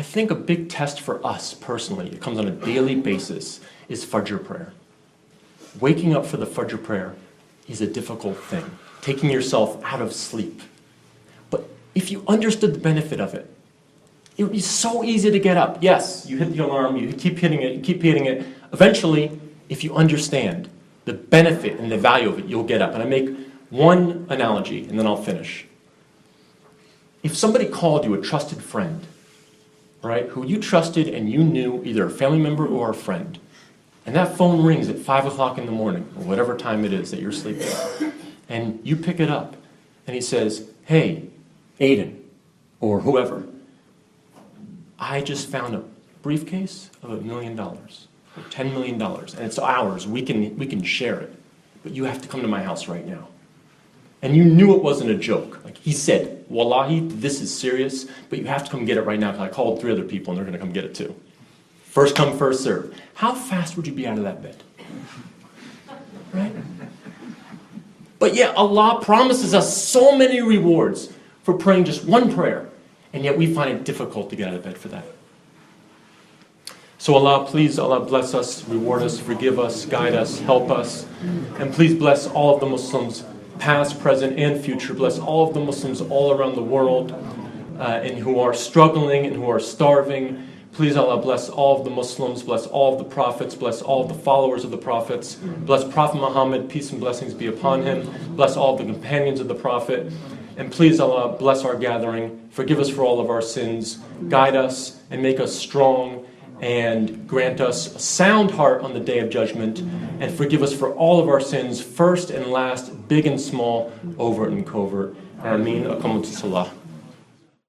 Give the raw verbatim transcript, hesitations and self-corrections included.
think a big test for us personally, it comes on a daily basis, is Fajr prayer. Waking up for the Fajr prayer is a difficult thing. Taking yourself out of sleep. But if you understood the benefit of it, it would be so easy to get up. Yes, you hit the alarm, you keep hitting it, you keep hitting it. Eventually, if you understand the benefit and the value of it, you'll get up. And I make one analogy, and then I'll finish. If somebody called you a trusted friend, right, who you trusted and you knew, either a family member or a friend, and that phone rings at five o'clock in the morning, or whatever time it is that you're sleeping, and you pick it up, and he says, hey, Aiden, or whoever, I just found a briefcase of a million dollars, or ten million dollars, and it's ours. We can, we can share it, but you have to come to my house right now. And you knew it wasn't a joke. Like he said, wallahi, this is serious, but you have to come get it right now, because I called three other people and they're going to come get it too. First come, first serve. How fast would you be out of that bed? Right? But yet Allah promises us so many rewards for praying just one prayer, and yet we find it difficult to get out of bed for that. So Allah, please, Allah bless us, reward us, forgive us, guide us, help us, and please bless all of the Muslims, past, present, and future. Bless all of the Muslims all around the world, uh, and who are struggling and who are starving. Please, Allah, bless all of the Muslims, bless all of the prophets, bless all of the followers of the prophets, bless Prophet Muhammad, peace and blessings be upon him, bless all of the companions of the Prophet, and please, Allah, bless our gathering, forgive us for all of our sins, guide us and make us strong, and grant us a sound heart on the Day of Judgment, and forgive us for all of our sins, first and last, big and small, overt and covert. Ameen. Aqamatu salah.